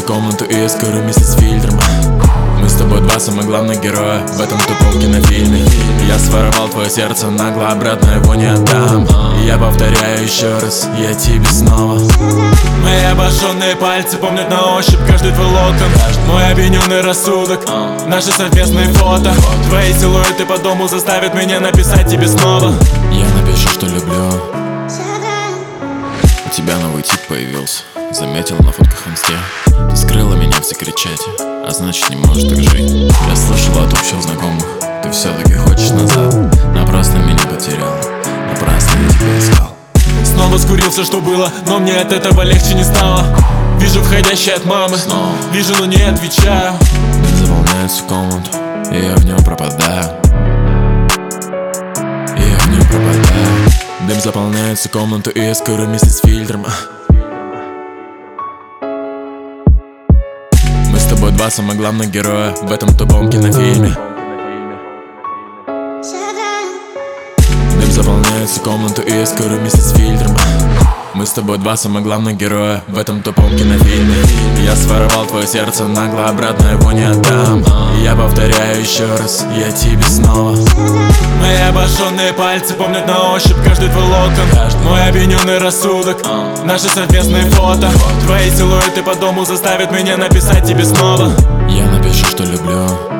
комнату и скоро вместе с фильтром. Мы с тобой два самых главных героя в этом тупом кинофильме. Я своровал твое сердце нагло, обратно его не отдам. И я повторяю еще раз, я тебе снова. Мои обожженные пальцы помнят на ощупь каждый твой локон. Мой обвиненный рассудок, наши совместные фото. Твои силуэты по дому заставят меня написать тебе снова. Я напишу, что люблю. У тебя новый тип появился, заметил на фотках в инсте. Ты скрыла меня в секрет-чате, а значит не можешь так жить. Я слышал от общих знакомых, ты все-таки хочешь назад. Напрасно меня потерял, напрасно я тебя искал. Снова скурился, что было, но мне от этого легче не стало. Вижу входящий от мамы, снова вижу, но не отвечаю. Дым заполняет всю комнату, и я в нем пропадаю. И я в нем пропадаю. Дым заполняет всю комнату, и я скоро вместе с фильтром. Мы с тобой два самых главных героя в этом тупом кинофильме. Дым заполняет всю комнату, и я скоро вместе с фильтром. Мы с тобой два самых главных героя в этом тупом кинофильме. Я своровал твое сердце нагло, обратно его не отдам. И я повторяю еще раз, я тебе снова. Мои обожженные пальцы помнят на ощупь каждый твой локон. Мой обвиненный рассудок, наши совместные фото. Твои силуэты по дому заставят меня написать тебе снова. Я напишу, что люблю.